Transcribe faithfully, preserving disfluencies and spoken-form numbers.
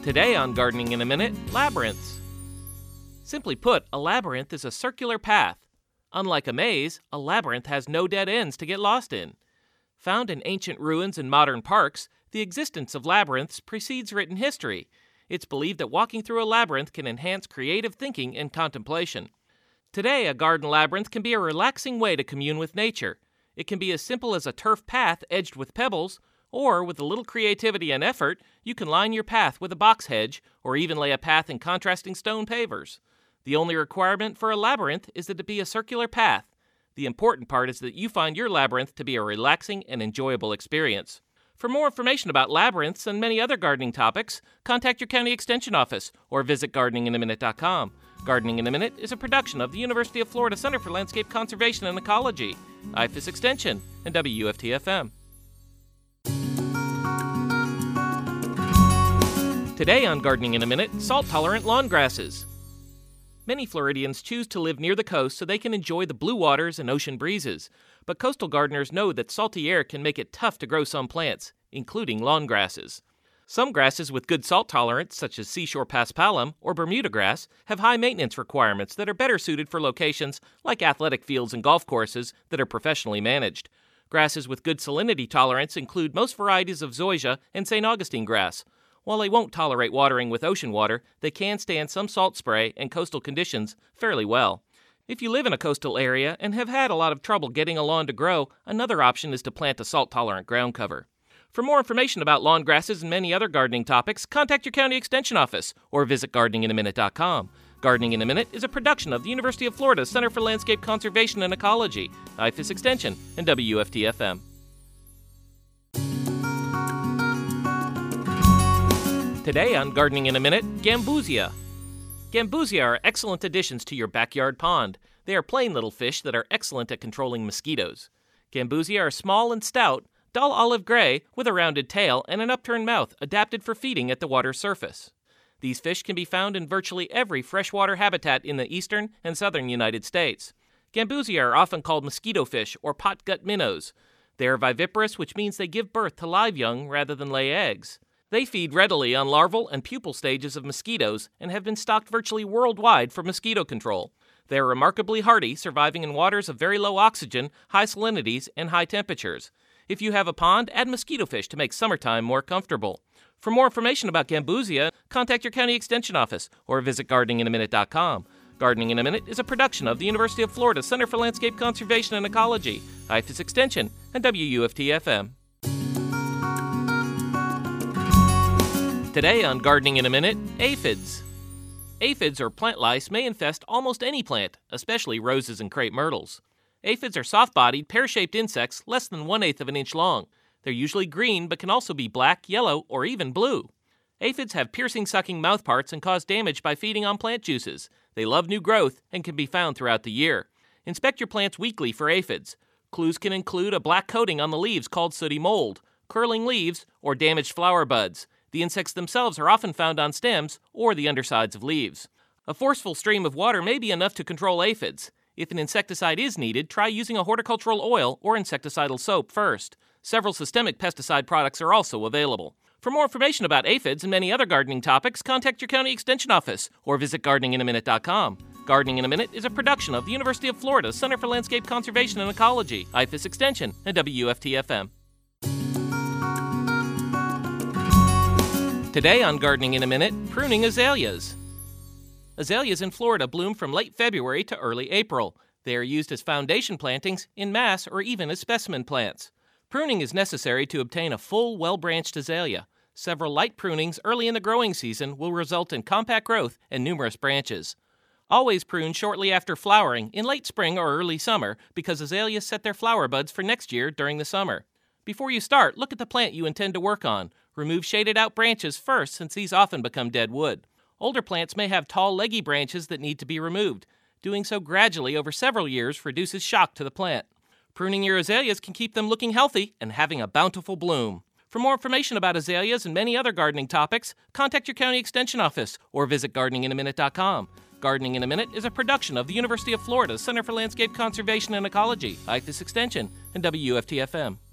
Today on Gardening in a Minute, labyrinths. Simply put, a labyrinth is a circular path. Unlike a maze, a labyrinth has no dead ends to get lost in. Found in ancient ruins and modern parks, the existence of labyrinths precedes written history. It's believed that walking through a labyrinth can enhance creative thinking and contemplation. Today, a garden labyrinth can be a relaxing way to commune with nature. It can be as simple as a turf path edged with pebbles, or with a little creativity and effort, you can line your path with a box hedge, or even lay a path in contrasting stone pavers. The only requirement for a labyrinth is that it be a circular path. The important part is that you find your labyrinth to be a relaxing and enjoyable experience. For more information about labyrinths and many other gardening topics, contact your county extension office or visit gardening in a minute dot com. Gardening in a Minute is a production of the University of Florida Center for Landscape Conservation and Ecology, I F A S Extension, and W U F T F M. Today on Gardening in a Minute, salt-tolerant lawn grasses. Many Floridians choose to live near the coast so they can enjoy the blue waters and ocean breezes. But coastal gardeners know that salty air can make it tough to grow some plants, including lawn grasses. Some grasses with good salt tolerance, such as seashore paspalum or Bermuda grass, have high maintenance requirements that are better suited for locations like athletic fields and golf courses that are professionally managed. Grasses with good salinity tolerance include most varieties of zoysia and Saint Augustine grass. While they won't tolerate watering with ocean water, they can stand some salt spray and coastal conditions fairly well. If you live in a coastal area and have had a lot of trouble getting a lawn to grow, another option is to plant a salt-tolerant ground cover. For more information about lawn grasses and many other gardening topics, contact your county extension office or visit gardening in a minute dot com. Gardening in a Minute is a production of the University of Florida Center for Landscape Conservation and Ecology, I F A S Extension, and W U F T F M. Today on Gardening in a Minute, Gambusia. Gambusia are excellent additions to your backyard pond. They are plain little fish that are excellent at controlling mosquitoes. Gambusia are small and stout, dull olive gray, with a rounded tail and an upturned mouth adapted for feeding at the water's surface. These fish can be found in virtually every freshwater habitat in the eastern and southern United States. Gambusia are often called mosquito fish or potgut minnows. They are viviparous, which means they give birth to live young rather than lay eggs. They feed readily on larval and pupal stages of mosquitoes and have been stocked virtually worldwide for mosquito control. They are remarkably hardy, surviving in waters of very low oxygen, high salinities, and high temperatures. If you have a pond, add mosquito fish to make summertime more comfortable. For more information about Gambusia, contact your county extension office or visit gardening in a minute dot com. Gardening in a Minute is a production of the University of Florida Center for Landscape Conservation and Ecology, I F A S Extension, and W U F T F M. Today on Gardening in a Minute, aphids. Aphids or plant lice may infest almost any plant, especially roses and crepe myrtles. Aphids are soft-bodied, pear-shaped insects less than one-eighth of an inch long. They're usually green but can also be black, yellow, or even blue. Aphids have piercing-sucking mouthparts and cause damage by feeding on plant juices. They love new growth and can be found throughout the year. Inspect your plants weekly for aphids. Clues can include a black coating on the leaves called sooty mold, curling leaves, or damaged flower buds. The insects themselves are often found on stems or the undersides of leaves. A forceful stream of water may be enough to control aphids. If an insecticide is needed, try using a horticultural oil or insecticidal soap first. Several systemic pesticide products are also available. For more information about aphids and many other gardening topics, contact your county extension office or visit gardening in a minute dot com. Gardening in a Minute is a production of the University of Florida Center for Landscape Conservation and Ecology, I F A S Extension, and W U F T F M. Today on Gardening in a Minute, pruning azaleas. Azaleas in Florida bloom from late February to early April. They are used as foundation plantings, in mass, or even as specimen plants. Pruning is necessary to obtain a full, well-branched azalea. Several light prunings early in the growing season will result in compact growth and numerous branches. Always prune shortly after flowering in late spring or early summer because azaleas set their flower buds for next year during the summer. Before you start, look at the plant you intend to work on. Remove shaded-out branches first, since these often become dead wood. Older plants may have tall, leggy branches that need to be removed. Doing so gradually over several years reduces shock to the plant. Pruning your azaleas can keep them looking healthy and having a bountiful bloom. For more information about azaleas and many other gardening topics, contact your county extension office or visit gardening in a minute dot com. Gardening in a Minute is a production of the University of Florida Center for Landscape Conservation and Ecology, I F A S Extension, and W U F T F M.